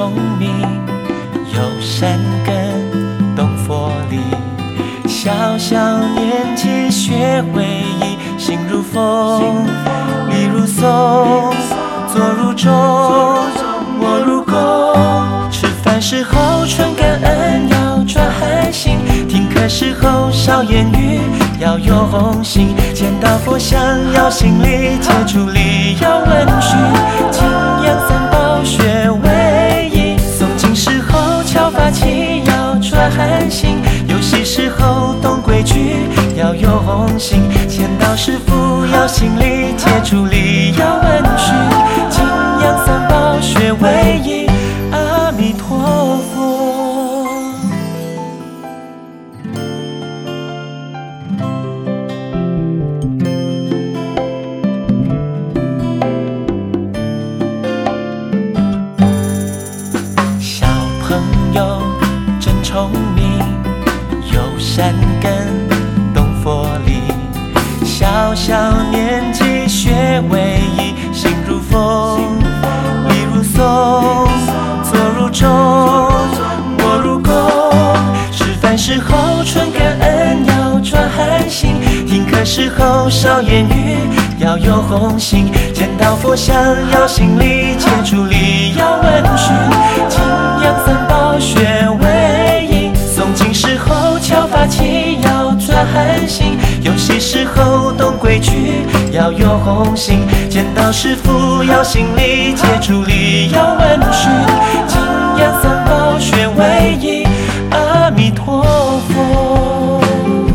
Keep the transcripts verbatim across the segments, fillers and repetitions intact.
聪明，有善根，懂佛理。小小年纪学会意，心如风，理如松，坐如钟，卧如弓。吃饭时候纯感恩，要抓含心；听课时候少言语，要用心。见到佛像要行礼，接触礼要问讯。敬仰三宝学为宜，诵经时候敲法器，要抓含心。游戏时候懂规矩，要用心。见到师父要行礼，接触礼要问讯。敬仰三宝学为宜，阿弥陀佛。小朋友真聪明，有善根，懂佛理。小小年纪学为意，心如风，理如松，坐如钟，卧如弓。吃饭时候纯感恩，要抓含心；听课时候少言语，要用心。见到佛像要行礼，接触礼要问讯。敬仰三宝学为宜，诵经时候敲法器，要抓含心。游戏时候懂规矩，要用心。见到师父要行礼，接触礼要问讯。敬仰三宝学为宜，阿弥陀佛。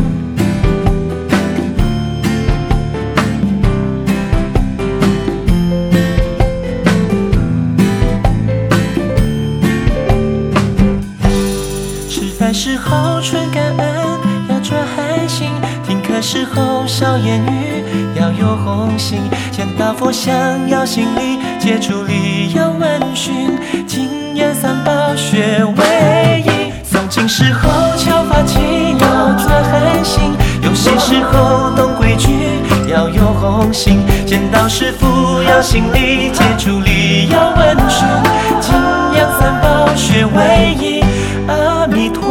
吃饭时候纯感恩，要抓含心；听课时候少言语，要用心。见到佛像要行礼，接触礼要问讯。敬仰三宝学为宜，诵经时候敲法器，要抓含心。游戏时候懂规矩，要用心。见到师父要行礼，接触礼要问讯。敬仰三宝学为宜，阿弥陀佛。